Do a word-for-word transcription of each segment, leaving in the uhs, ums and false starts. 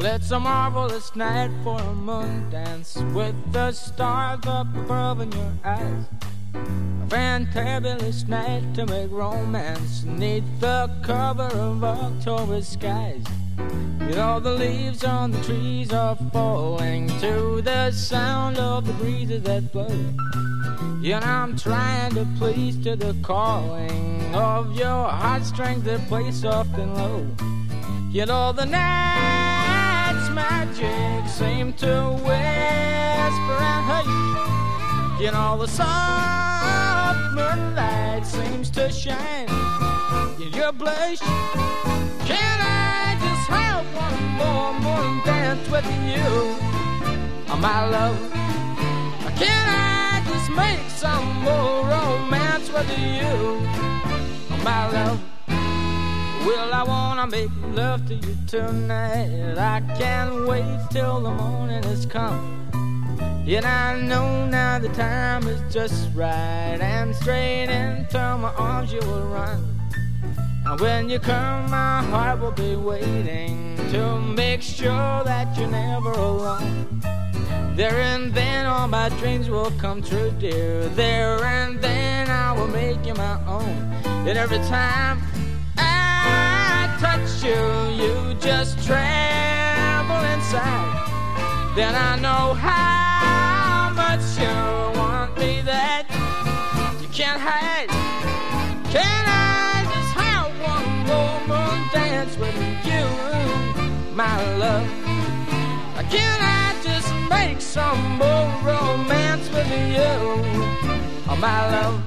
It's a marvelous night for a moon dance with the stars up above in your eyes. A fantabulous night to make romance neath the cover of October skies. You know the leaves on the trees are falling to the sound of the breezes that blow. You know I'm trying to please to the calling of your heartstrings that play soft and low. You know the night's magic seem to whisper and hush. You know the soft moonlight seems to shine in your blush. Can I just have one more moon dance with you, oh, my love? Can I just make some more romance with you, oh, my love? Well, I wanna make love to you tonight. I can't wait till the morning has come. Yet I know now the time is just right, and straight into my arms you will run. And when you come, my heart will be waiting to make sure that you're never alone. There and then all my dreams will come true, dear. There and then I will make you my own. And every time I touch you, you just tremble inside. Then I know how much you want me that you can't hide. Can I just have one more moon dance with you, my love? Can I just make some more romance with you, oh, my love?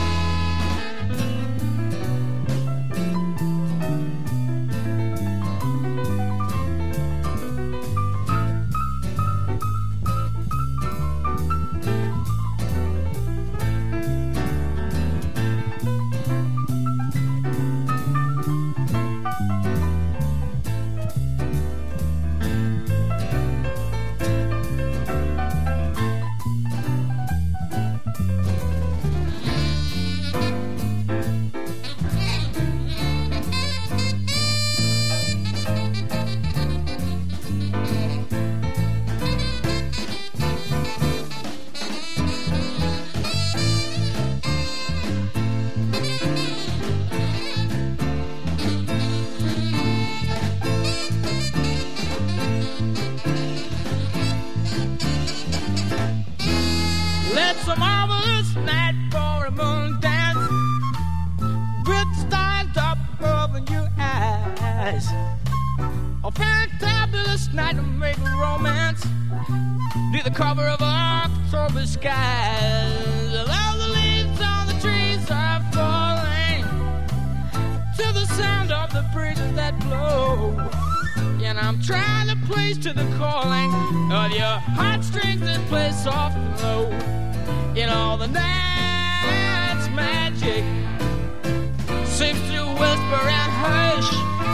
It's a marvelous night for a moon dance with stars up above in your eyes. A fantabulous night to make romance near the cover of October skies. All the leaves on the trees are falling to the sound of the breezes that blow. And I'm trying to please to the calling of your heartstrings that play soft and low. You know the night's magic seems to whisper and hush.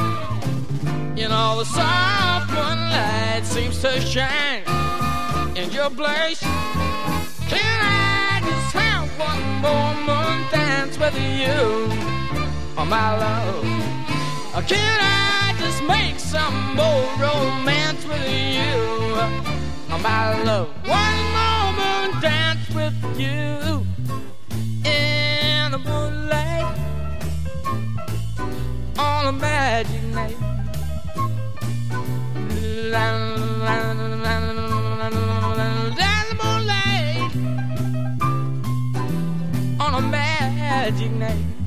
You know the soft moonlight seems to shine in your blush. Can I just have one more moon dance with you, oh, my love? Or can I just make some more romance with you, oh, my love? One more moon dance with you in the moonlight on a magic night. La, la, la, la, la, la, the moonlight on a magic night.